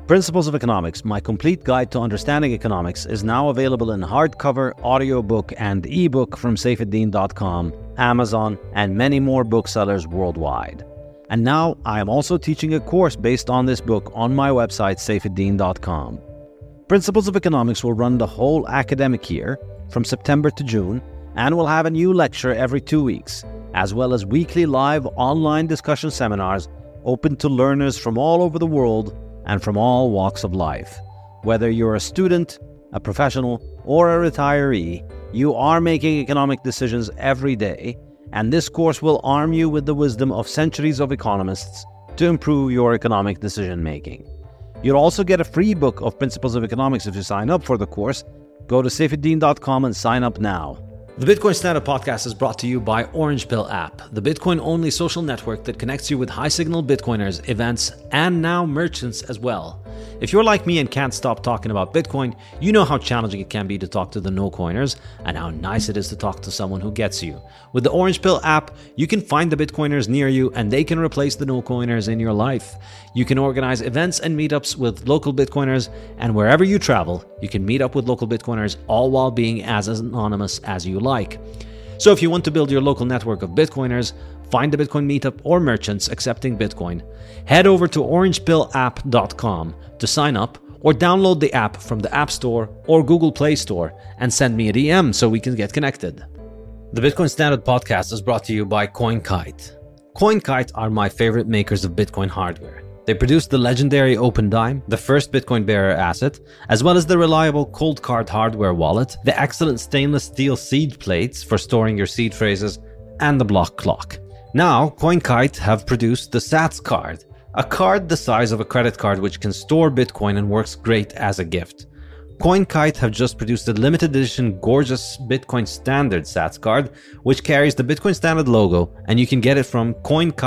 Principles of Economics, my complete guide to understanding economics, is now available in hardcover, audiobook, and ebook from Saifedean.com, Amazon, and many more booksellers worldwide. And now I am also teaching a course based on this book on my website, Saifedean.com. Principles of Economics will run the whole academic year, from September to June, and will have a new lecture every 2 weeks, as well as weekly live online discussion seminars open to learners from all over the world and from all walks of life. Whether you're a student, a professional, or a retiree, you are making economic decisions every day, and this course will arm you with the wisdom of centuries of economists to improve your economic decision-making. You'll also get a free book of Principles of Economics if you sign up for the course. Go to Saifedean.com and sign up now. The Bitcoin Standard Podcast is brought to you by Orange Pill app, the Bitcoin-only social network that connects you with high-signal Bitcoiners, events, and now merchants as well. If you're like me and can't stop talking about Bitcoin, you know how challenging it can be to talk to the no-coiners and how nice it is to talk to someone who gets you. With the Orange Pill app, you can find the Bitcoiners near you and they can replace the no-coiners in your life. You can organize events and meetups with local Bitcoiners, and wherever you travel, you can meet up with local Bitcoiners, all while being as anonymous as you like. So if you want to build your local network of Bitcoiners, find a Bitcoin meetup or merchants accepting Bitcoin, head over to orangepillapp.com to sign up, or download the app from the App Store or Google Play Store and send me a DM so we can get connected. The Bitcoin Standard Podcast is brought to you by CoinKite. CoinKite are my favorite makers of Bitcoin hardware. They produce the legendary OpenDime, the first Bitcoin bearer asset, as well as the reliable Coldcard hardware wallet, the excellent stainless steel seed plates for storing your seed phrases, and the block clock. Now, CoinKite have produced the Sats card, a card the size of a credit card which can store Bitcoin and works great as a gift. CoinKite have just produced a limited edition gorgeous Bitcoin Standard Sats card, which carries the Bitcoin Standard logo, and you can get it from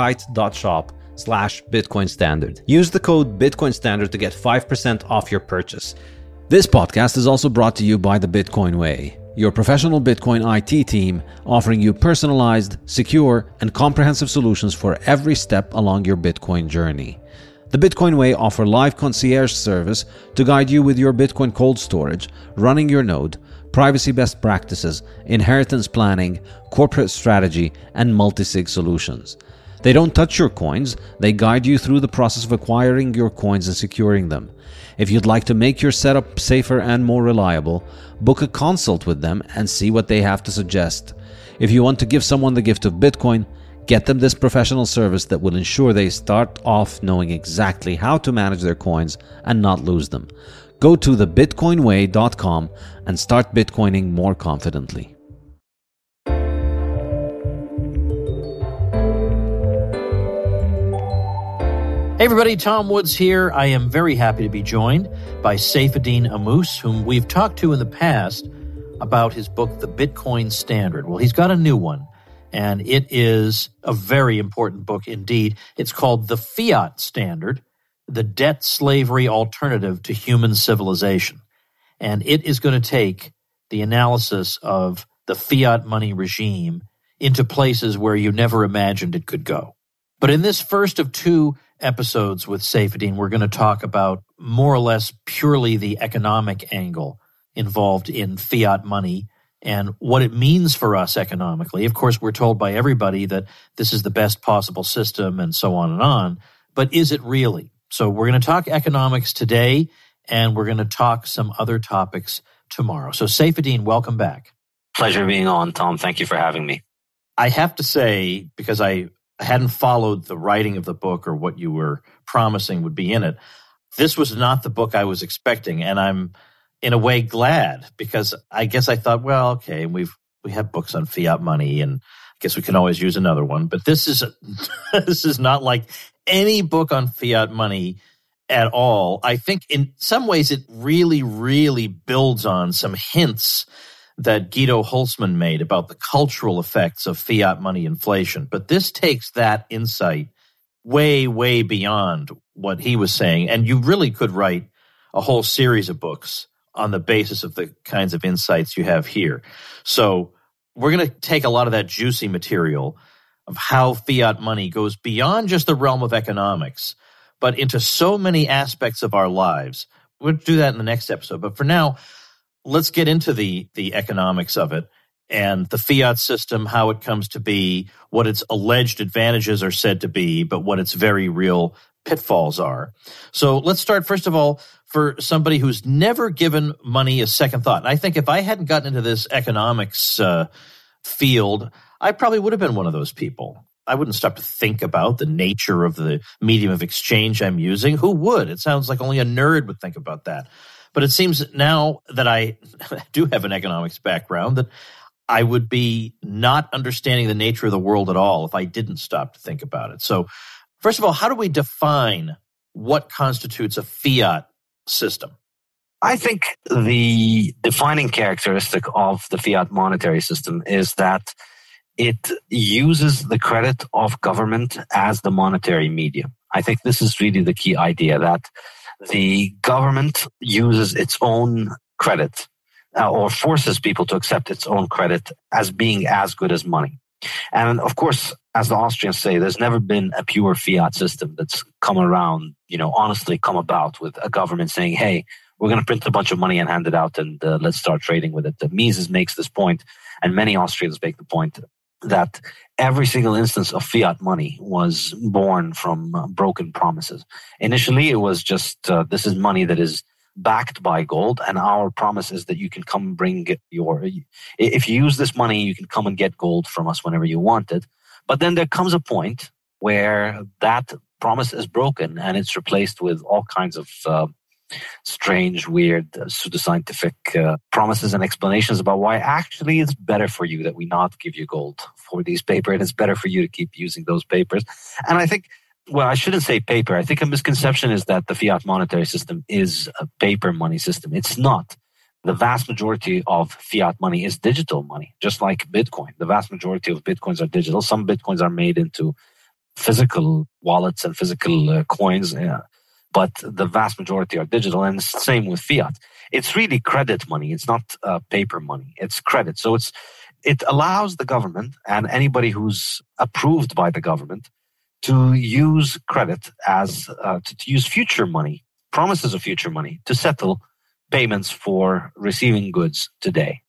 coinkite.shop/Bitcoin Standard. Use the code Bitcoin Standard to get 5% off your purchase. This podcast is also brought to you by the Bitcoin Way, your professional Bitcoin IT team offering you personalized, secure, and comprehensive solutions for every step along your Bitcoin journey. The Bitcoin Way offer live concierge service to guide you with your Bitcoin cold storage, running your node, privacy best practices, inheritance planning, corporate strategy, and multi-sig solutions. They don't touch your coins, they guide you through the process of acquiring your coins and securing them. If you'd like to make your setup safer and more reliable, book a consult with them and see what they have to suggest. If you want to give someone the gift of Bitcoin, get them this professional service that will ensure they start off knowing exactly how to manage their coins and not lose them. Go to thebitcoinway.com and start Bitcoining more confidently. Hey everybody, Tom Woods here. I am very happy to be joined by Saifedean Ammous, whom we've talked to in the past about his book, The Bitcoin Standard. Well, he's got a new one, and it is a very important book indeed. It's called The Fiat Standard, the Debt Slavery Alternative to Human Civilization. And it is going to take the analysis of the fiat money regime into places where you never imagined it could go. But in this first of two episodes with Saifedean, we're going to talk about more or less purely the economic angle involved in fiat money and what it means for us economically. Of course, we're told by everybody that this is the best possible system and so on, but is it really? So we're going to talk economics today, and we're going to talk some other topics tomorrow. So Saifedean, welcome back. Pleasure being on, Tom. Thank you for having me. I have to say, because I hadn't followed the writing of the book or what you were promising would be in it, this was not the book I was expecting, and I'm in a way glad, because I guess I thought, well, okay, we have books on fiat money, and I guess we can always use another one. But this is this is not like any book on fiat money at all. I think in some ways it really, really builds on some hints that Guido Hülsmann made about the cultural effects of fiat money inflation. But this takes that insight way, way beyond what he was saying. And you really could write a whole series of books on the basis of the kinds of insights you have here. So we're going to take a lot of that juicy material of how fiat money goes beyond just the realm of economics, but into so many aspects of our lives. We'll do that in the next episode. But for now, let's get into the economics of it and the fiat system, how it comes to be, what its alleged advantages are said to be, but what its very real pitfalls are. So let's start, first of all, for somebody who's never given money a second thought. And I think if I hadn't gotten into this economics field, I probably would have been one of those people. I wouldn't stop to think about the nature of the medium of exchange I'm using. Who would? It sounds like only a nerd would think about that. But it seems now that I do have an economics background that I would be not understanding the nature of the world at all if I didn't stop to think about it. So first of all, how do we define what constitutes a fiat system? I think the defining characteristic of the fiat monetary system is that it uses the credit of government as the monetary medium. I think this is really the key idea, that the government uses its own credit or forces people to accept its own credit as being as good as money. And of course, as the Austrians say, there's never been a pure fiat system that's come around, honestly come about with a government saying, hey, we're going to print a bunch of money and hand it out and let's start trading with it. Mises makes this point, and many Austrians make the point that every single instance of fiat money was born from broken promises. Initially, it was just, this is money that is backed by gold, and our promise is that you can come bring if you use this money, you can come and get gold from us whenever you want it. But then there comes a point where that promise is broken and it's replaced with all kinds of strange, weird, pseudoscientific promises and explanations about why actually it's better for you that we not give you gold for these papers, and it's better for you to keep using those papers. And I think, well, I shouldn't say paper. I think a misconception is that the fiat monetary system is a paper money system. It's not. The vast majority of fiat money is digital money, just like Bitcoin. The vast majority of Bitcoins are digital. Some Bitcoins are made into physical wallets and physical coins, but the vast majority are digital, and it's the same with fiat. It's really credit money. It's not paper money. It's credit. So it allows the government and anybody who's approved by the government to use credit as to use future money, promises of future money, to settle payments for receiving goods today.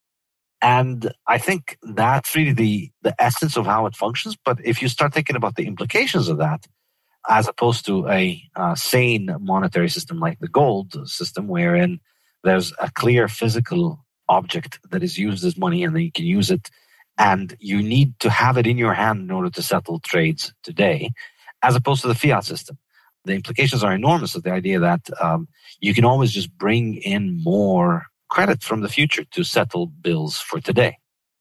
And I think that's really the essence of how it functions. But if you start thinking about the implications of that, as opposed to a sane monetary system like the gold system, wherein there's a clear physical object that is used as money and then you can use it, and you need to have it in your hand in order to settle trades today, as opposed to the fiat system. The implications are enormous of the idea that you can always just bring in more credit from the future to settle bills for today.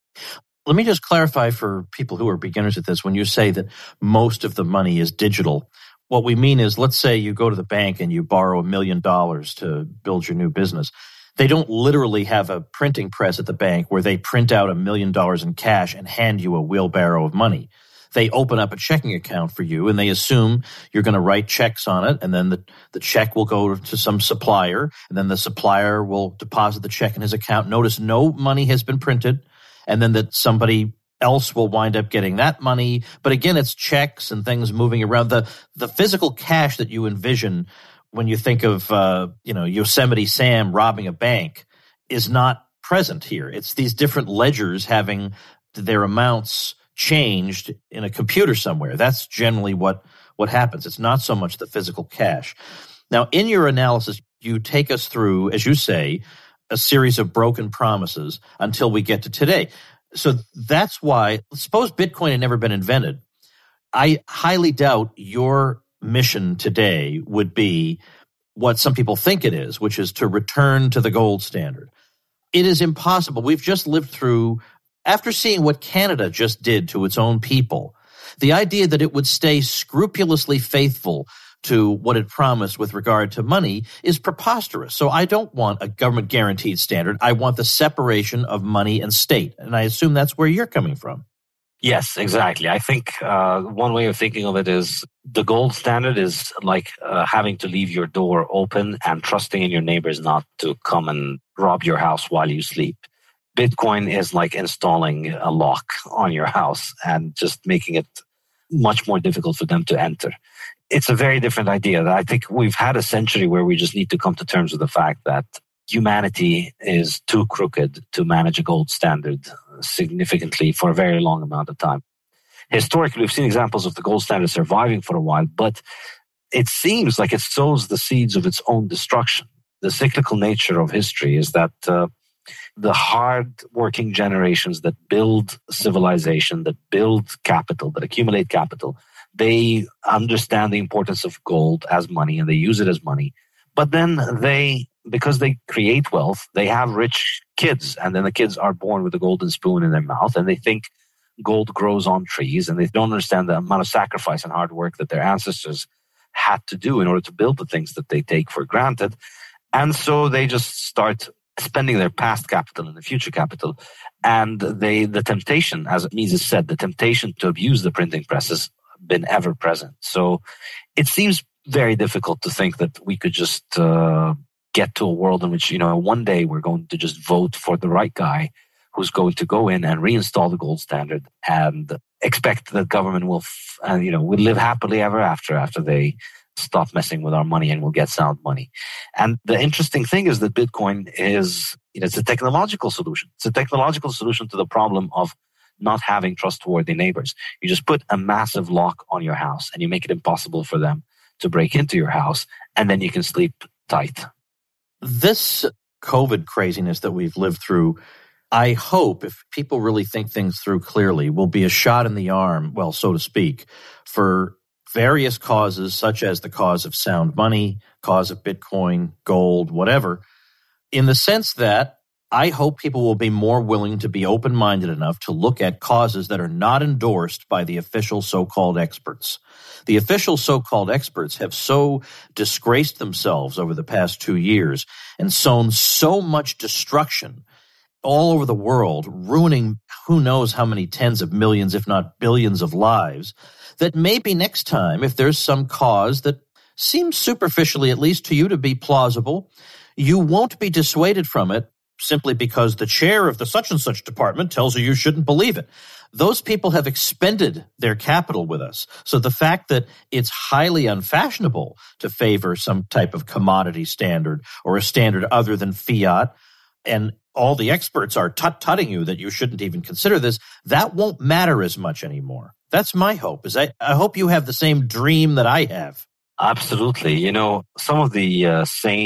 Let me just clarify for people who are beginners at this. When you say that most of the money is digital, what we mean is, let's say you go to the bank and you borrow $1 million to build your new business. They don't literally have a printing press at the bank where they print out $1 million in cash and hand you a wheelbarrow of money. They open up a checking account for you and they assume you're going to write checks on it, and then the check will go to some supplier, and then the supplier will deposit the check in his account. Notice no money has been printed, and then that somebody else will wind up getting that money. But again, it's checks and things moving around. The physical cash that you envision when you think of Yosemite Sam robbing a bank is not present here. It's these different ledgers having their amounts changed in a computer somewhere. That's generally what happens. It's not so much the physical cash. Now, in your analysis, you take us through, as you say, a series of broken promises until we get to today. So that's why, suppose Bitcoin had never been invented. I highly doubt your mission today would be what some people think it is, which is to return to the gold standard. It is impossible. We've just lived through, after seeing what Canada just did to its own people, the idea that it would stay scrupulously faithful to what it promised with regard to money is preposterous. So I don't want a government guaranteed standard. I want the separation of money and state. And I assume that's where you're coming from. Yes, exactly. I think one way of thinking of it is the gold standard is like having to leave your door open and trusting in your neighbors not to come and rob your house while you sleep. Bitcoin is like installing a lock on your house and just making it much more difficult for them to enter. it's a very different idea. I think we've had a century where we just need to come to terms with the fact that humanity is too crooked to manage a gold standard significantly for a very long amount of time. Historically, we've seen examples of the gold standard surviving for a while, but it seems like it sows the seeds of its own destruction. The cyclical nature of history is that the hard-working generations that build civilization, that build capital, that accumulate capital, they understand the importance of gold as money and they use it as money. But then because they create wealth, they have rich kids, and then the kids are born with a golden spoon in their mouth, and they think gold grows on trees, and they don't understand the amount of sacrifice and hard work that their ancestors had to do in order to build the things that they take for granted. And so they just start spending their past capital and the future capital. And the temptation, as Mises said, the temptation to abuse the printing press has been ever present. So it seems very difficult to think that we could just get to a world in which, one day we're going to just vote for the right guy who's going to go in and reinstall the gold standard and expect that government will live happily ever after they stop messing with our money and we'll get sound money. And the interesting thing is that Bitcoin is, it's a technological solution. It's a technological solution to the problem of not having trustworthy neighbors. You just put a massive lock on your house and you make it impossible for them to break into your house, and then you can sleep tight. This COVID craziness that we've lived through, I hope, if people really think things through clearly, will be a shot in the arm, well, so to speak, for various causes, such as the cause of sound money, cause of Bitcoin, gold, whatever, in the sense that I hope people will be more willing to be open-minded enough to look at causes that are not endorsed by the official so-called experts. The official so-called experts have so disgraced themselves over the past 2 years and sown so much destruction all over the world, ruining who knows how many tens of millions, if not billions of lives, that maybe next time, if there's some cause that seems superficially, at least to you, to be plausible, you won't be dissuaded from it simply because the chair of the such and such department tells you shouldn't believe it. Those people have expended their capital with us. So the fact that it's highly unfashionable to favor some type of commodity standard or a standard other than fiat, and all the experts are tut-tutting you that you shouldn't even consider this, that won't matter as much anymore. That's my hope. I hope you have the same dream that I have. Absolutely. Some of the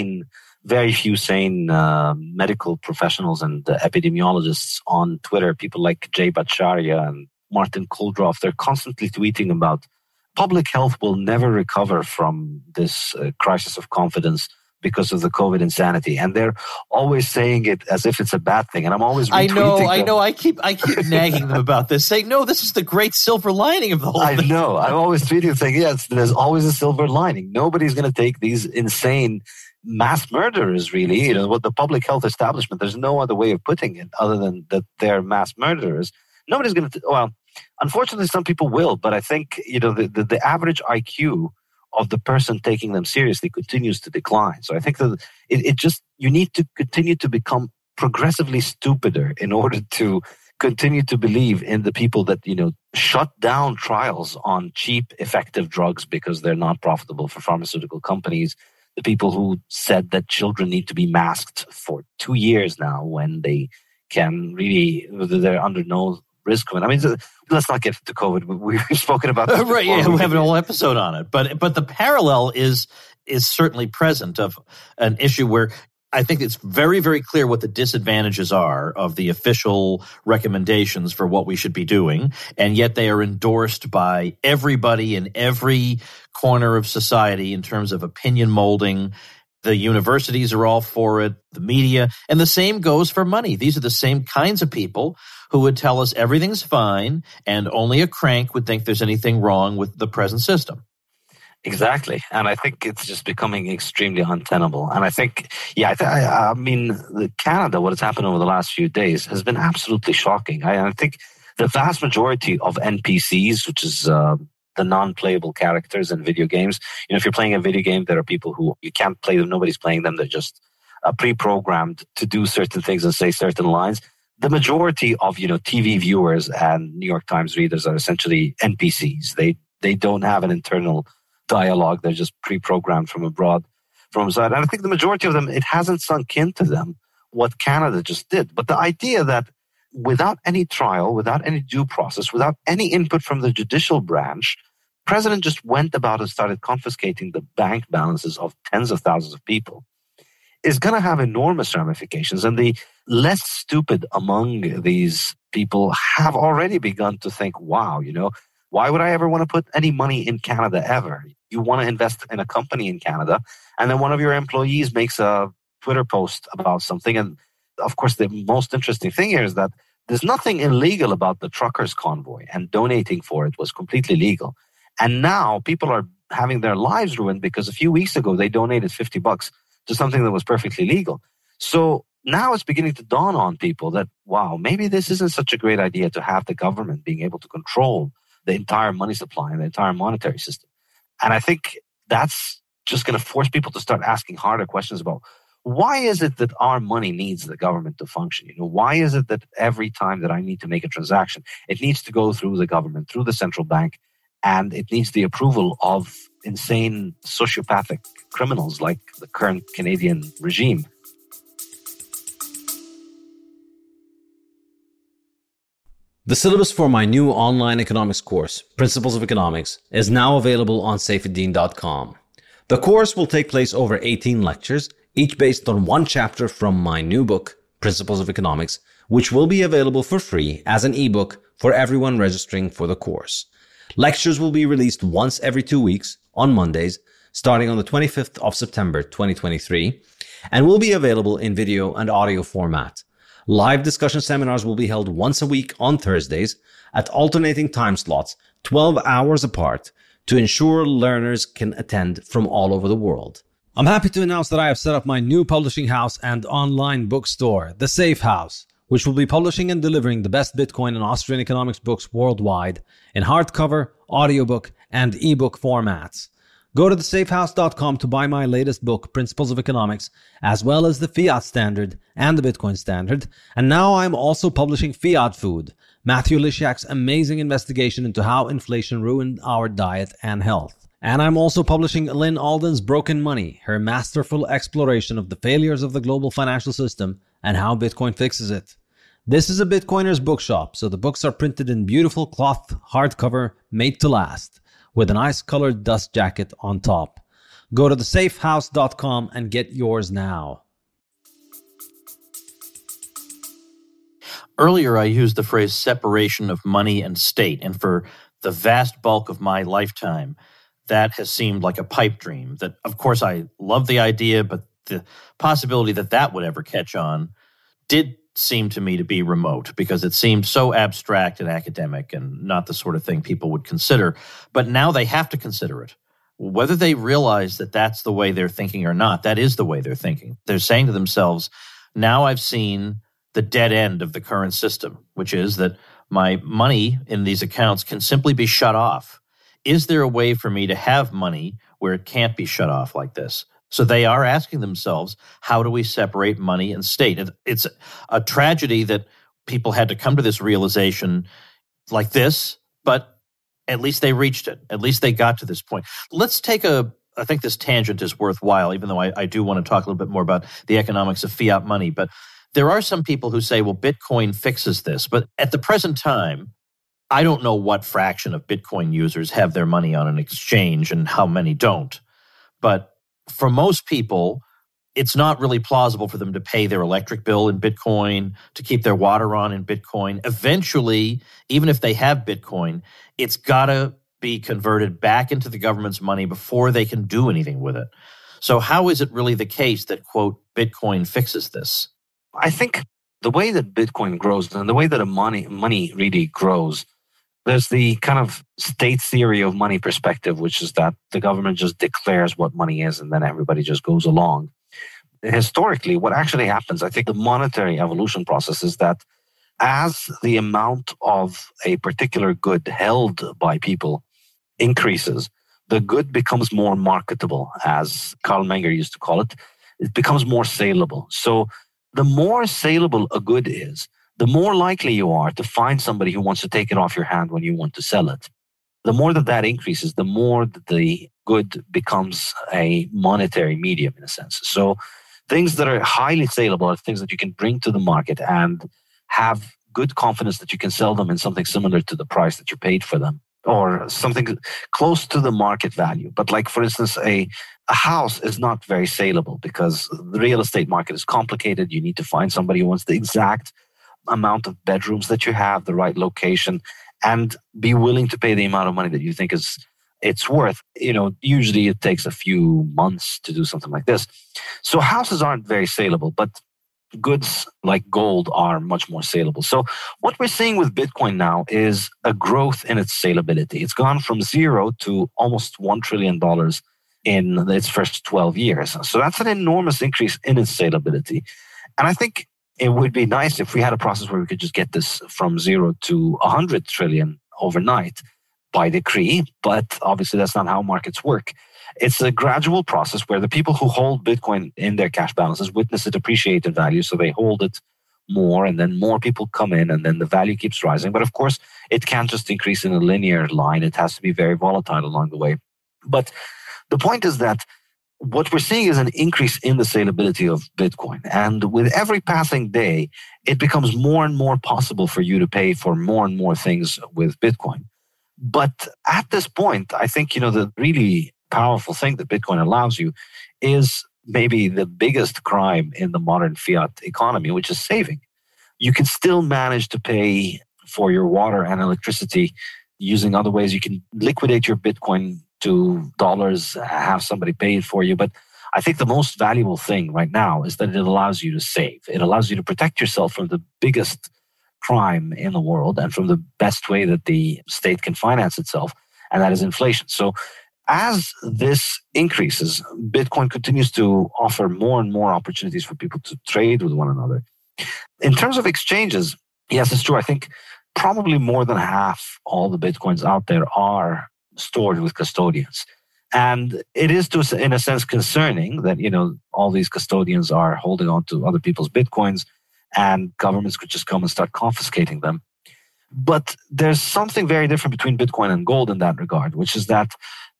very few sane medical professionals and epidemiologists on Twitter, people like Jay Bhattacharya and Martin Kulldorff, they're constantly tweeting about public health will never recover from this crisis of confidence because of the COVID insanity. And they're always saying it as if it's a bad thing. And I'm always retweeting them. I know. I keep nagging them about this, saying, no, this is the great silver lining of the whole thing. I know. I'm always tweeting, saying, yes, there's always a silver lining. Nobody's going to take these insane mass murderers, really. What the public health establishment, there's no other way of putting it other than that they're mass murderers. Nobody's going to, unfortunately, some people will, but I think, the average IQ of the person taking them seriously continues to decline. So I think that you need to continue to become progressively stupider in order to continue to believe in the people that, shut down trials on cheap, effective drugs because they're not profitable for pharmaceutical companies. The people who said that children need to be masked for 2 years now when they can really, they're under no risk of it. I mean, let's not get to COVID. We've spoken about this right. Yeah, we have an whole episode on it. But the parallel is certainly present of an issue where I think it's very, very clear what the disadvantages are of the official recommendations for what we should be doing, and yet they are endorsed by everybody in every corner of society in terms of opinion molding. The universities are all for it, the media, and the same goes for money. These are the same kinds of people who would tell us everything's fine and only a crank would think there's anything wrong with the present system. Exactly. And I think it's just becoming extremely untenable. And I think, I mean, Canada, what has happened over the last few days has been absolutely shocking. I think the vast majority of NPCs, which is the non-playable characters in video games, if you're playing a video game, there are people who you can't play them, nobody's playing them, they're just pre-programmed to do certain things and say certain lines. The majority of, TV viewers and New York Times readers are essentially NPCs. They don't have an internal dialogue. They're just pre-programmed from abroad, from inside. And I think the majority of them, it hasn't sunk into them what Canada just did. But the idea that without any trial, without any due process, without any input from the judicial branch, president just went about and started confiscating the bank balances of tens of thousands of people is going to have enormous ramifications. And the less stupid among these people have already begun to think, wow, why would I ever want to put any money in Canada ever? You want to invest in a company in Canada, and then one of your employees makes a Twitter post about something. And of course, the most interesting thing here is that there's nothing illegal about the truckers' convoy, and donating for it was completely legal. And now people are having their lives ruined because a few weeks ago they donated $50 to something that was perfectly legal. So now it's beginning to dawn on people that, wow, maybe this isn't such a great idea to have the government being able to control the entire money supply and the entire monetary system. And I think that's just going to force people to start asking harder questions about why is it that our money needs the government to function? Why is it that every time that I need to make a transaction, it needs to go through the government, through the central bank, and it needs the approval of insane sociopathic criminals like the current Canadian regime? The syllabus for my new online economics course, Principles of Economics, is now available on saifedean.com. The course will take place over 18 lectures, each based on one chapter from my new book, Principles of Economics, which will be available for free as an ebook for everyone registering for the course. Lectures will be released once every 2 weeks on Mondays, starting on the 25th of September 2023, and will be available in video and audio format. Live discussion seminars will be held once a week on Thursdays at alternating time slots, 12 hours apart, to ensure learners can attend from all over the world. I'm happy to announce that I have set up my new publishing house and online bookstore, The Safe House, which will be publishing and delivering the best Bitcoin and Austrian economics books worldwide in hardcover, audiobook, and ebook formats. Go to thesafehouse.com to buy my latest book, Principles of Economics, as well as the Fiat Standard and the Bitcoin Standard. And now I'm also publishing Fiat Food, Matthew Lysiak's amazing investigation into how inflation ruined our diet and health. And I'm also publishing Lynn Alden's Broken Money, her masterful exploration of the failures of the global financial system and how Bitcoin fixes it. This is a Bitcoiner's bookshop, so the books are printed in beautiful cloth hardcover made to last, with an ice-colored dust jacket on top. Go to thesafehouse.com and get yours now. Earlier, I used the phrase separation of money and state, and for the vast bulk of my lifetime, that has seemed like a pipe dream. That, of course, I love the idea, but the possibility that that would ever catch on did seem to me to be remote because it seemed so abstract and academic and not the sort of thing people would consider. But now they have to consider it. Whether they realize that that's the way they're thinking or not, that is the way they're thinking. They're saying to themselves, now I've seen the dead end of the current system, which is that my money in these accounts can simply be shut off. Is there a way for me to have money where it can't be shut off like this? So they are asking themselves, how do we separate money and state? It's a tragedy that people had to come to this realization like this, but at least they reached it. At least they got to this point. Let's take I think this tangent is worthwhile, even though I do want to talk a little bit more about the economics of fiat money. But there are some people who say, well, Bitcoin fixes this. But at the present time, I don't know what fraction of Bitcoin users have their money on an exchange and how many don't. But for most people, it's not really plausible for them to pay their electric bill in Bitcoin, to keep their water on in Bitcoin. Eventually, even if they have Bitcoin, it's got to be converted back into the government's money before they can do anything with it. So how is it really the case that, quote, Bitcoin fixes this? I think the way that Bitcoin grows and the way that money really grows, there's the kind of state theory of money perspective, which is that the government just declares what money is and then everybody just goes along. Historically, what actually happens, I think the monetary evolution process is that as the amount of a particular good held by people increases, the good becomes more marketable, as Carl Menger used to call it. It becomes more saleable. So the more saleable a good is, the more likely you are to find somebody who wants to take it off your hand when you want to sell it. the more that increases, the more that the good becomes a monetary medium in a sense. So things that are highly saleable are things that you can bring to the market and have good confidence that you can sell them in something similar to the price that you paid for them, or something close to the market value. But like, for instance, a house is not very saleable because the real estate market is complicated. You need to find somebody who wants the exact amount of bedrooms that you have, the right location, and be willing to pay the amount of money that you think it's worth. Usually it takes a few months to do something like this. So houses aren't very saleable, but goods like gold are much more saleable. So what we're seeing with Bitcoin now is a growth in its salability. It's gone from zero to almost $1 trillion in its first 12 years. So that's an enormous increase in its salability. And I think it would be nice if we had a process where we could just get this from zero to 100 trillion overnight by decree. But obviously that's not how markets work. It's a gradual process where the people who hold Bitcoin in their cash balances witness it appreciate in value. So they hold it more, and then more people come in, and then the value keeps rising. But of course, it can't just increase in a linear line. It has to be very volatile along the way. But the point is that what we're seeing is an increase in the salability of Bitcoin. And with every passing day, it becomes more and more possible for you to pay for more and more things with Bitcoin. But at this point, I think, the really powerful thing that Bitcoin allows you is maybe the biggest crime in the modern fiat economy, which is saving. You can still manage to pay for your water and electricity using other ways. You can liquidate your Bitcoin to dollars, have somebody pay it for you. But I think the most valuable thing right now is that it allows you to save. It allows you to protect yourself from the biggest crime in the world and from the best way that the state can finance itself, and that is inflation. So as this increases, Bitcoin continues to offer more and more opportunities for people to trade with one another. In terms of exchanges, yes, it's true. I think probably more than half all the Bitcoins out there are stored with custodians. And it is, in a sense, concerning that, all these custodians are holding on to other people's Bitcoins, and governments could just come and start confiscating them. But there's something very different between Bitcoin and gold in that regard, which is that,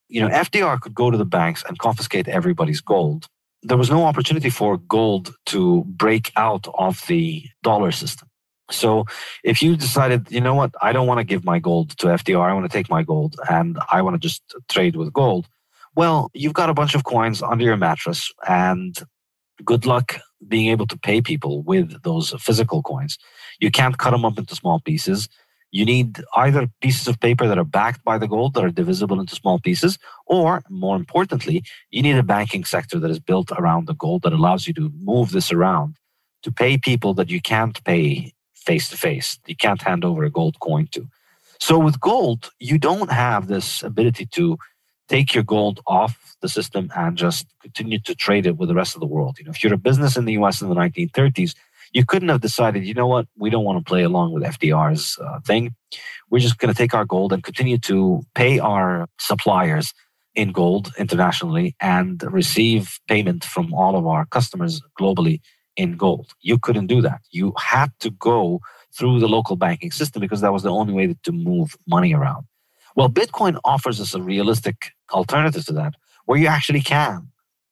FDR could go to the banks and confiscate everybody's gold. There was no opportunity for gold to break out of the dollar system. So if you decided, I don't want to give my gold to FDR, I want to take my gold and I want to just trade with gold. Well, you've got a bunch of coins under your mattress, and good luck being able to pay people with those physical coins. You can't cut them up into small pieces. You need either pieces of paper that are backed by the gold that are divisible into small pieces, or more importantly, you need a banking sector that is built around the gold that allows you to move this around to pay people that you can't pay face to face. You can't hand over a gold coin to. So with gold, you don't have this ability to take your gold off the system and just continue to trade it with the rest of the world. If you're a business in the US in the 1930s, you couldn't have decided, we don't want to play along with FDR's thing. We're just going to take our gold and continue to pay our suppliers in gold internationally and receive payment from all of our customers globally in gold. You couldn't do that. You had to go through the local banking system because that was the only way to move money around. Well, Bitcoin offers us a realistic alternative to that, where you actually can.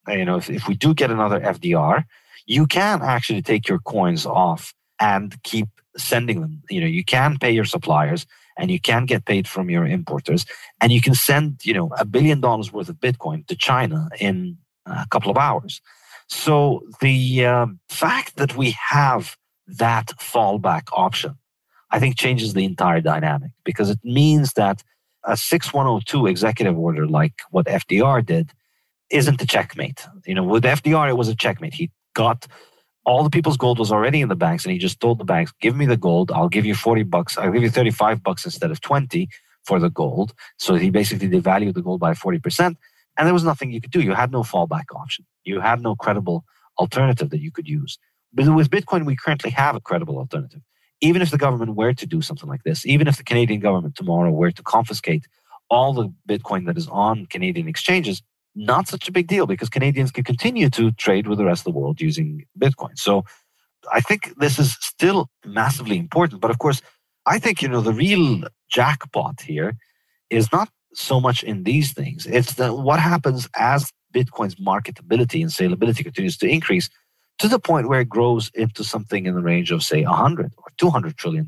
If we do get another FDR, you can actually take your coins off and keep sending them. You can pay your suppliers and you can get paid from your importers, and you can send, $1 billion worth of Bitcoin to China in a couple of hours. So the fact that we have that fallback option, I think changes the entire dynamic, because it means that a 6102 executive order like what FDR did isn't a checkmate. With FDR, it was a checkmate. He got all the people's gold was already in the banks, and he just told the banks, give me the gold. I'll give you $40. I'll give you $35 instead of 20 for the gold. So he basically devalued the gold by 40%. And there was nothing you could do. You had no fallback option. You had no credible alternative that you could use. But with Bitcoin, we currently have a credible alternative. Even if the government were to do something like this, even if the Canadian government tomorrow were to confiscate all the Bitcoin that is on Canadian exchanges, not such a big deal, because Canadians can continue to trade with the rest of the world using Bitcoin. So I think this is still massively important. But of course, I think, the real jackpot here is not so much in these things. It's what happens as Bitcoin's marketability and saleability continues to increase to the point where it grows into something in the range of, say, 100 or $200 trillion,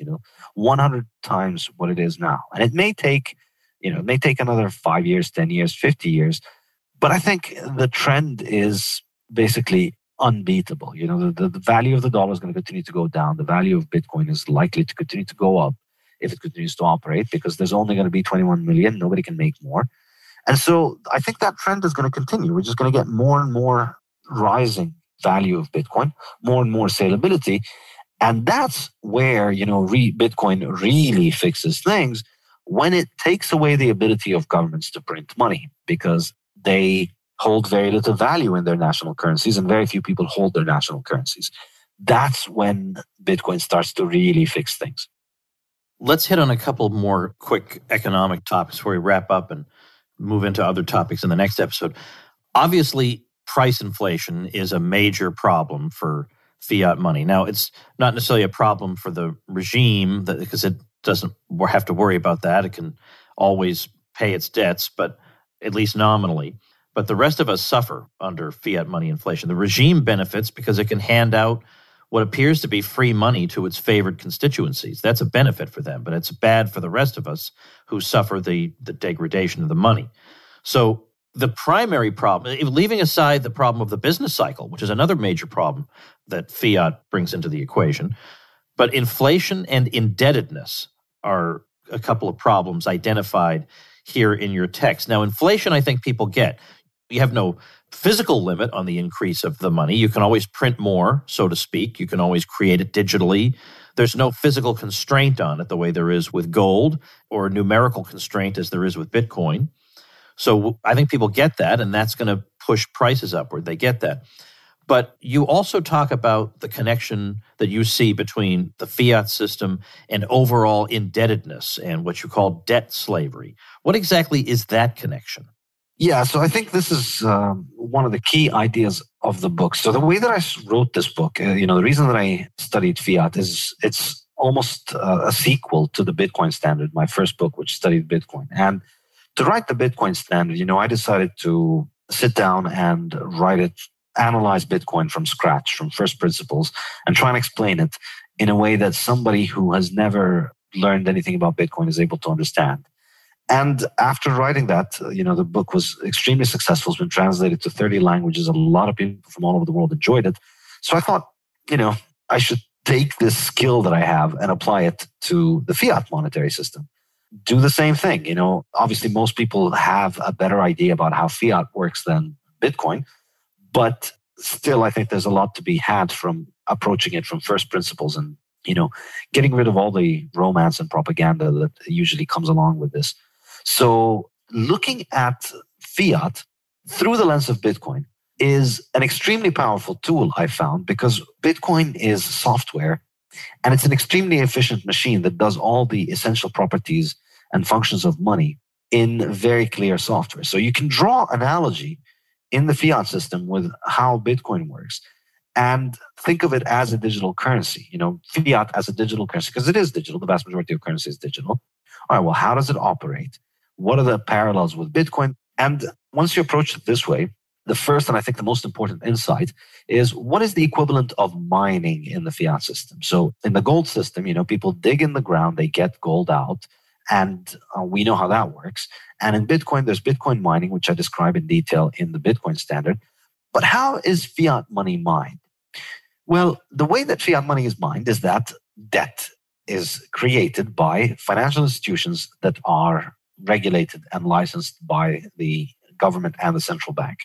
100 times what it is now. And it may take, another 5 years, 10 years, 50 years. But I think the trend is basically unbeatable. The value of the dollar is going to continue to go down. The value of Bitcoin is likely to continue to go up if it continues to operate, because there's only going to be 21 million. Nobody can make more. And so I think that trend is going to continue. We're just going to get more and more rising value of Bitcoin, more and more saleability. And that's where, Bitcoin really fixes things, when it takes away the ability of governments to print money, because they hold very little value in their national currencies and very few people hold their national currencies. That's when Bitcoin starts to really fix things. Let's hit on a couple more quick economic topics before we wrap up and move into other topics in the next episode. Obviously, price inflation is a major problem for fiat money. Now, it's not necessarily a problem for the regime because it doesn't have to worry about that. It can always pay its debts, but at least nominally. But the rest of us suffer under fiat money inflation. The regime benefits because it can hand out what appears to be free money to its favored constituencies. That's a benefit for them, but it's bad for the rest of us who suffer the degradation of the money. So the primary problem, leaving aside the problem of the business cycle, which is another major problem that fiat brings into the equation, but inflation and indebtedness are a couple of problems identified here in your text. Now, inflation, I think people get. You have no physical limit on the increase of the money. You can always print more, so to speak. You can always create it digitally. There's no physical constraint on it the way there is with gold, or a numerical constraint as there is with Bitcoin. So I think people get that, and that's going to push prices upward. They get that. But you also talk about the connection that you see between the fiat system and overall indebtedness and what you call debt slavery. What exactly is that connection? Yeah, so I think this is one of the key ideas of the book. So the way that I wrote this book, the reason that I studied fiat is it's almost a sequel to the Bitcoin Standard, my first book, which studied Bitcoin. And to write the Bitcoin Standard, I decided to sit down and analyze Bitcoin from scratch, from first principles, and try and explain it in a way that somebody who has never learned anything about Bitcoin is able to understand. And after writing that, the book was extremely successful. It's been translated to 30 languages. A lot of people from all over the world enjoyed it. So I thought, I should take this skill that I have and apply it to the fiat monetary system. Do the same thing. Obviously, most people have a better idea about how fiat works than Bitcoin. But still, I think there's a lot to be had from approaching it from first principles and, getting rid of all the romance and propaganda that usually comes along with this. So looking at fiat through the lens of Bitcoin is an extremely powerful tool, I found, because Bitcoin is software and it's an extremely efficient machine that does all the essential properties and functions of money in very clear software. So you can draw analogy in the fiat system with how Bitcoin works and think of it as a digital currency, fiat as a digital currency, because it is digital. The vast majority of currency is digital. All right, well, how does it operate? What are the parallels with Bitcoin? And once you approach it this way, the first and I think the most important insight is what is the equivalent of mining in the fiat system? So in the gold system, people dig in the ground, they get gold out, and we know how that works. And in Bitcoin, there's Bitcoin mining, which I describe in detail in the Bitcoin Standard. But how is fiat money mined? Well, the way that fiat money is mined is that debt is created by financial institutions that are regulated and licensed by the government and the central bank.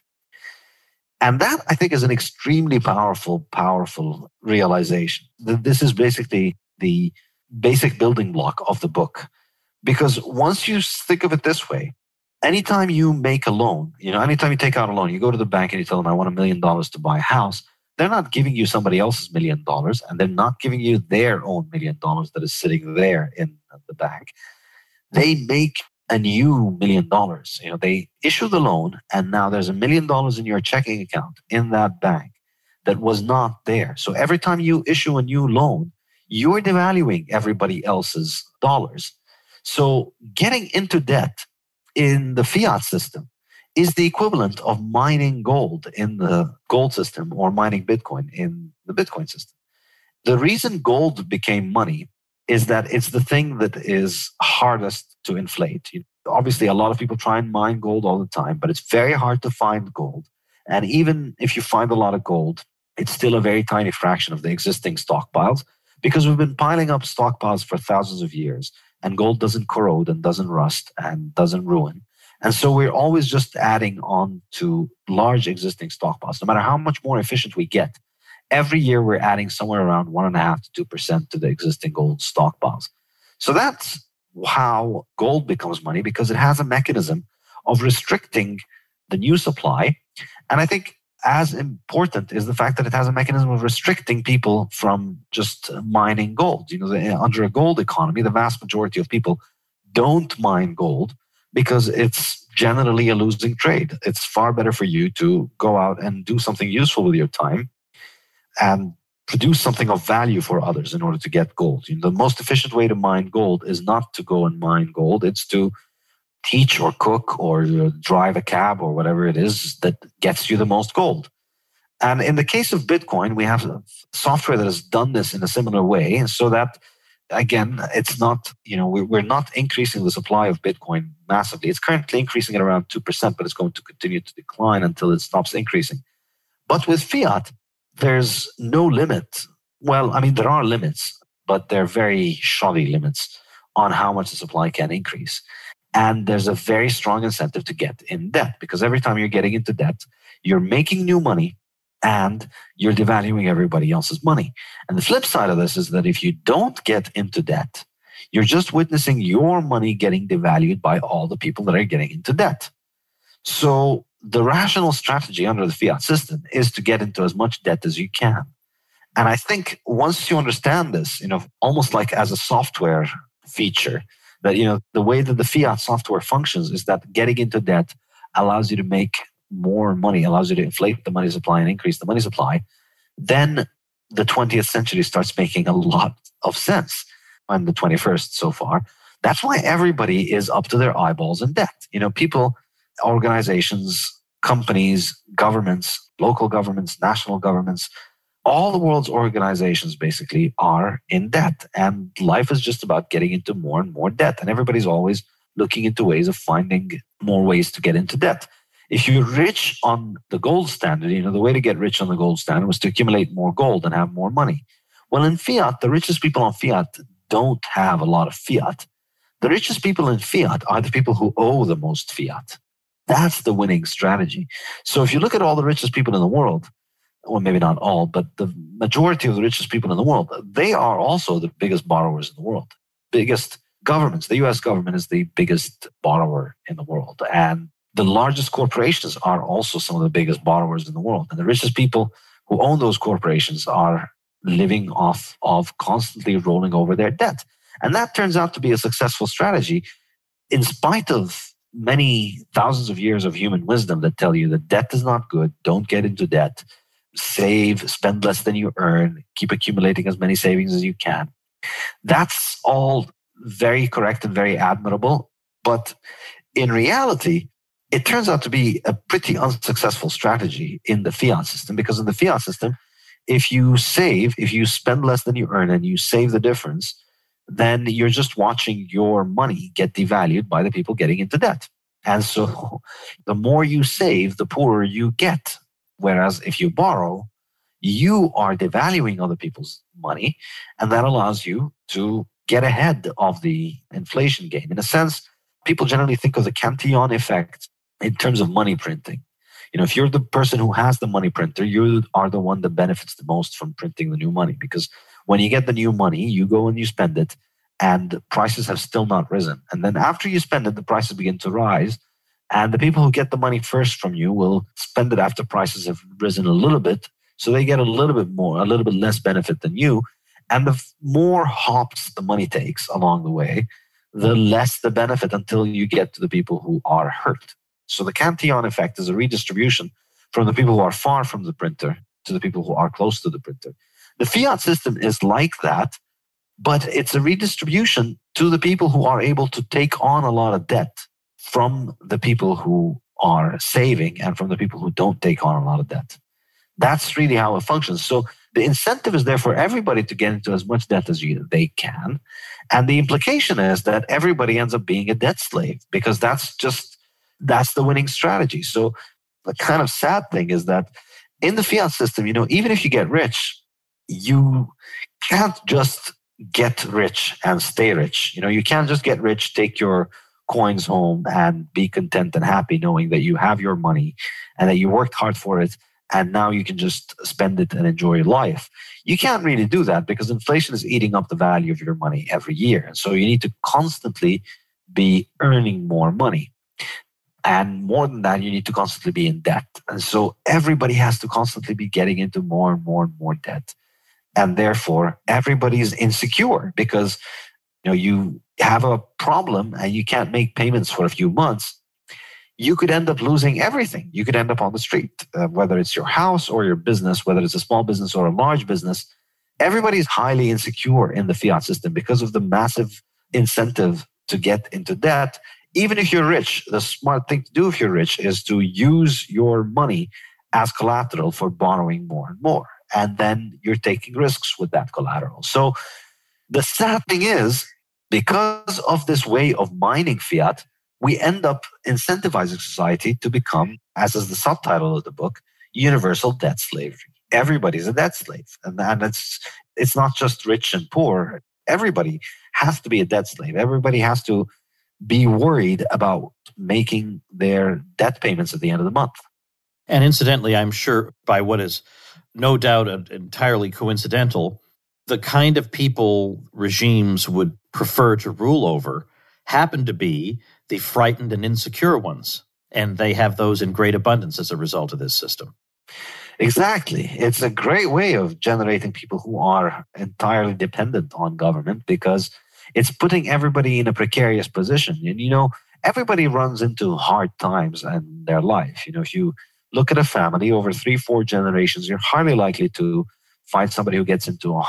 And that, I think, is an extremely powerful realization. This is basically the basic building block of the book. Because once you think of it this way, anytime you make a loan, anytime you take out a loan, you go to the bank and you tell them, I want $1 million to buy a house. They're not giving you somebody else's $1 million, and they're not giving you their own $1 million that is sitting there in the bank. They make a new $1 million. They issue the loan, and now there's $1 million in your checking account in that bank that was not there. So every time you issue a new loan, you're devaluing everybody else's dollars. So getting into debt in the fiat system is the equivalent of mining gold in the gold system or mining Bitcoin in the Bitcoin system. The reason gold became money is that it's the thing that is hardest to inflate. Obviously, a lot of people try and mine gold all the time, but it's very hard to find gold. And even if you find a lot of gold, it's still a very tiny fraction of the existing stockpiles because we've been piling up stockpiles for thousands of years, and gold doesn't corrode and doesn't rust and doesn't ruin. And so we're always just adding on to large existing stockpiles. No matter how much more efficient we get, every year we're adding somewhere around 1.5% to 2% to the existing gold stockpiles. So that's how gold becomes money, because it has a mechanism of restricting the new supply. And I think as important is the fact that it has a mechanism of restricting people from just mining gold. Under a gold economy, the vast majority of people don't mine gold because it's generally a losing trade. It's far better for you to go out and do something useful with your time and produce something of value for others in order to get gold. The most efficient way to mine gold is not to go and mine gold. It's to teach or cook or drive a cab or whatever it is that gets you the most gold. And in the case of Bitcoin, we have software that has done this in a similar way, so that, again, it's not, we're not increasing the supply of Bitcoin massively. It's currently increasing at around 2%, but it's going to continue to decline until it stops increasing. But with fiat, there's no limit. Well, there are limits, but they're very shoddy limits on how much the supply can increase. And there's a very strong incentive to get in debt, because every time you're getting into debt, you're making new money and you're devaluing everybody else's money. And the flip side of this is that if you don't get into debt, you're just witnessing your money getting devalued by all the people that are getting into debt. So the rational strategy under the fiat system is to get into as much debt as you can. And I think once you understand this, almost like as a software feature, that, the way that the fiat software functions is that getting into debt allows you to make more money, allows you to inflate the money supply and increase the money supply, then the 20th century starts making a lot of sense. And the 21st so far. That's why everybody is up to their eyeballs in debt. People, organizations, companies, governments, local governments, national governments, all the world's organizations basically are in debt. And life is just about getting into more and more debt. And everybody's always looking into ways of finding more ways to get into debt. If you're rich on the gold standard, the way to get rich on the gold standard was to accumulate more gold and have more money. Well, in fiat, the richest people on fiat don't have a lot of fiat. The richest people in fiat are the people who owe the most fiat. That's the winning strategy. So if you look at all the richest people in the world, or maybe not all, but the majority of the richest people in the world, they are also the biggest borrowers in the world. Biggest governments. The US government is the biggest borrower in the world. And the largest corporations are also some of the biggest borrowers in the world. And the richest people who own those corporations are living off of constantly rolling over their debt. And that turns out to be a successful strategy in spite of many thousands of years of human wisdom that tell you that debt is not good, don't get into debt, save, spend less than you earn, keep accumulating as many savings as you can. That's all very correct and very admirable. But in reality, it turns out to be a pretty unsuccessful strategy in the fiat system, because in the fiat system, if you spend less than you earn and you save the difference, then you're just watching your money get devalued by the people getting into debt. And so the more you save, the poorer you get. Whereas if you borrow, you are devaluing other people's money, and that allows you to get ahead of the inflation game. In a sense, people generally think of the Cantillon effect in terms of money printing. If you're the person who has the money printer, you are the one that benefits the most from printing the new money, because when you get the new money, you go and you spend it, and prices have still not risen. And then after you spend it, the prices begin to rise. And the people who get the money first from you will spend it after prices have risen a little bit. So they get a little bit less benefit than you. And the more hops the money takes along the way, the less the benefit until you get to the people who are hurt. So the Cantillon effect is a redistribution from the people who are far from the printer to the people who are close to the printer. The fiat system is like that, but it's a redistribution to the people who are able to take on a lot of debt from the people who are saving and from the people who don't take on a lot of debt. That's really how it functions. So the incentive is there for everybody to get into as much debt as they can. And the implication is that everybody ends up being a debt slave, because that's the winning strategy. So the kind of sad thing is that in the fiat system, even if you get rich, you can't just get rich and stay rich. You can't just get rich, take your coins home and be content and happy knowing that you have your money and that you worked hard for it, and now you can just spend it and enjoy life. You can't really do that because inflation is eating up the value of your money every year. And so you need to constantly be earning more money. And more than that, you need to constantly be in debt. And so everybody has to constantly be getting into more and more and more debt. And therefore, everybody is insecure because you have a problem and you can't make payments for a few months. You could end up losing everything. You could end up on the street, whether it's your house or your business, whether it's a small business or a large business. Everybody is highly insecure in the fiat system because of the massive incentive to get into debt. Even if you're rich, the smart thing to do if you're rich is to use your money as collateral for borrowing more and more. And then you're taking risks with that collateral. So the sad thing is, because of this way of mining fiat, we end up incentivizing society to become, as is the subtitle of the book, universal debt slavery. Everybody's a debt slave. And it's not just rich and poor. Everybody has to be a debt slave. Everybody has to be worried about making their debt payments at the end of the month. And incidentally, I'm sure by what is no doubt entirely coincidental, the kind of people regimes would prefer to rule over happen to be the frightened and insecure ones. And they have those in great abundance as a result of this system. Exactly. It's a great way of generating people who are entirely dependent on government, because it's putting everybody in a precarious position. And, everybody runs into hard times in their life. If you look at a family over 3-4 generations, you're highly likely to find somebody who gets into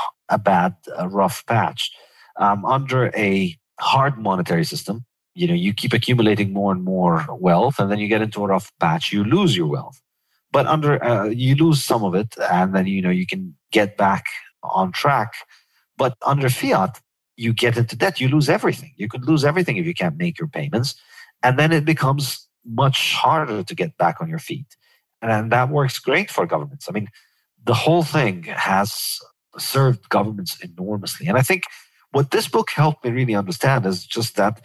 a rough patch. Under a hard monetary system, you keep accumulating more and more wealth, and then you get into a rough patch, you lose your wealth. But you lose some of it, and then you can get back on track. But under fiat, you get into debt, you lose everything. You could lose everything if you can't make your payments, and then it becomes much harder to get back on your feet. And that works great for governments. I mean, the whole thing has served governments enormously. And I think what this book helped me really understand is just that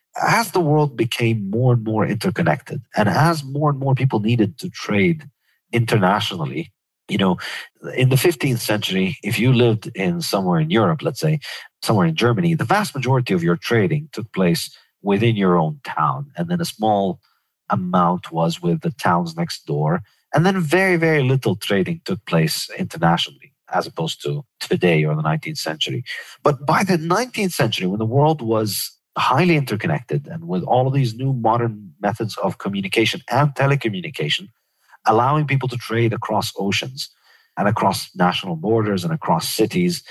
as the world became more and more interconnected, and as more and more people needed to trade internationally, in the 15th century, if you lived in somewhere in Europe, let's say, somewhere in Germany, the vast majority of your trading took place within your own town. And then a small amount was with the towns next door. And then very, very little trading took place internationally, as opposed to today or the 19th century. But by the 19th century, when the world was highly interconnected and with all of these new modern methods of communication and telecommunication, allowing people to trade across oceans and across national borders and across cities,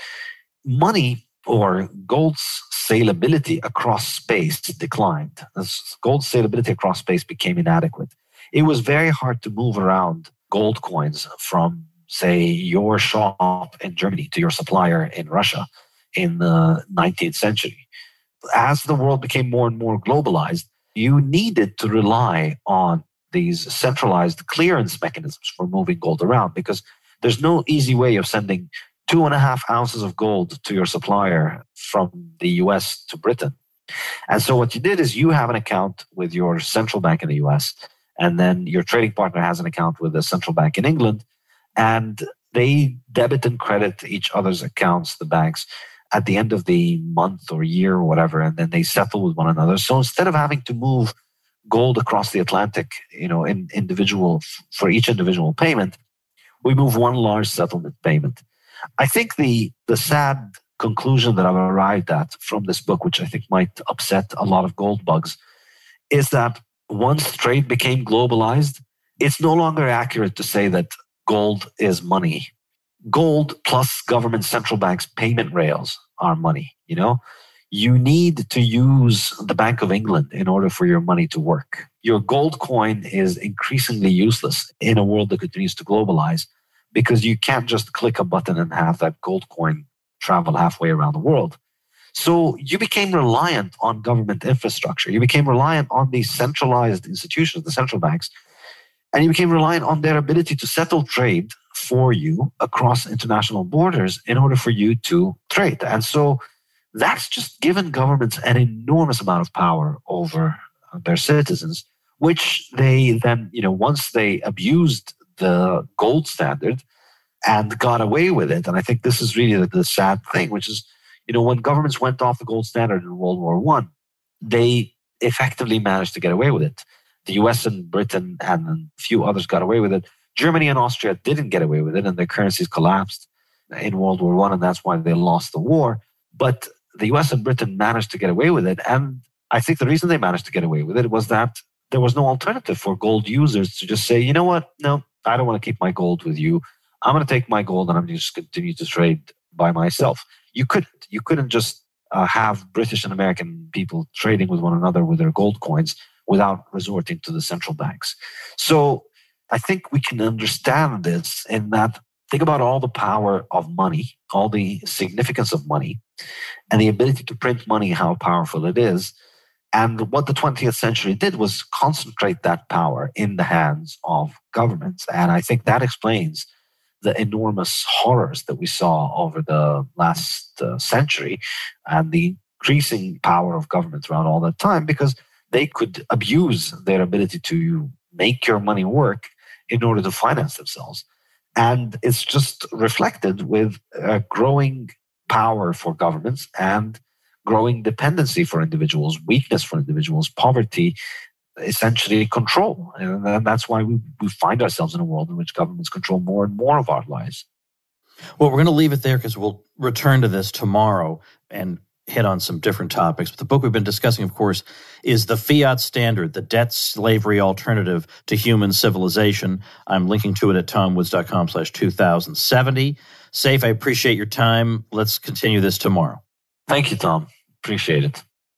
money or gold's salability across space declined. Gold's salability across space became inadequate. It was very hard to move around gold coins from, say, your shop in Germany to your supplier in Russia in the 19th century. As the world became more and more globalized, you needed to rely on these centralized clearance mechanisms for moving gold around, because there's no easy way of sending 2.5 ounces of gold to your supplier from the US to Britain. And so what you did is you have an account with your central bank in the US, and then your trading partner has an account with the central bank in England, and they debit and credit each other's accounts, the banks, at the end of the month or year or whatever, and then they settle with one another. So instead of having to move gold across the Atlantic, in individual for each individual payment, we move one large settlement payment. I think the sad conclusion that I've arrived at from this book, which I think might upset a lot of gold bugs, is that once trade became globalized, it's no longer accurate to say that gold is money. Gold plus government central banks' payment rails our money. You need to use the Bank of England in order for your money to work. Your gold coin is increasingly useless in a world that continues to globalize, because you can't just click a button and have that gold coin travel halfway around the world. So you became reliant on government infrastructure. You became reliant on these centralized institutions, the central banks, and you became reliant on their ability to settle trade for you across international borders in order for you to trade. And so that's just given governments an enormous amount of power over their citizens, which they then, once they abused the gold standard and got away with it. And I think this is really the sad thing, which is, when governments went off the gold standard in World War I, they effectively managed to get away with it. The US and Britain and a few others got away with it. Germany and Austria didn't get away with it, and their currencies collapsed in World War I, and that's why they lost the war. But the US and Britain managed to get away with it. And I think the reason they managed to get away with it was that there was no alternative for gold users to just say, you know what? No, I don't want to keep my gold with you. I'm going to take my gold and I'm just continue to trade by myself. You couldn't just have British and American people trading with one another with their gold coins without resorting to the central banks. So I think we can understand this in that, think about all the power of money, all the significance of money, and the ability to print money, how powerful it is. And what the 20th century did was concentrate that power in the hands of governments. And I think that explains the enormous horrors that we saw over the last century and the increasing power of governments around all that time, because they could abuse their ability to make your money work in order to finance themselves. And it's just reflected with a growing power for governments and growing dependency for individuals, weakness for individuals, poverty, essentially control. And that's why we find ourselves in a world in which governments control more and more of our lives. Well, we're going to leave it there because we'll return to this tomorrow and hit on some different topics. But the book we've been discussing, of course, is The Fiat Standard, the Debt Slavery Alternative to Human Civilization. I'm linking to it at tomwoods.com/2070. Saif, I appreciate your time. Let's continue this tomorrow. Thank you, Tom. Appreciate it.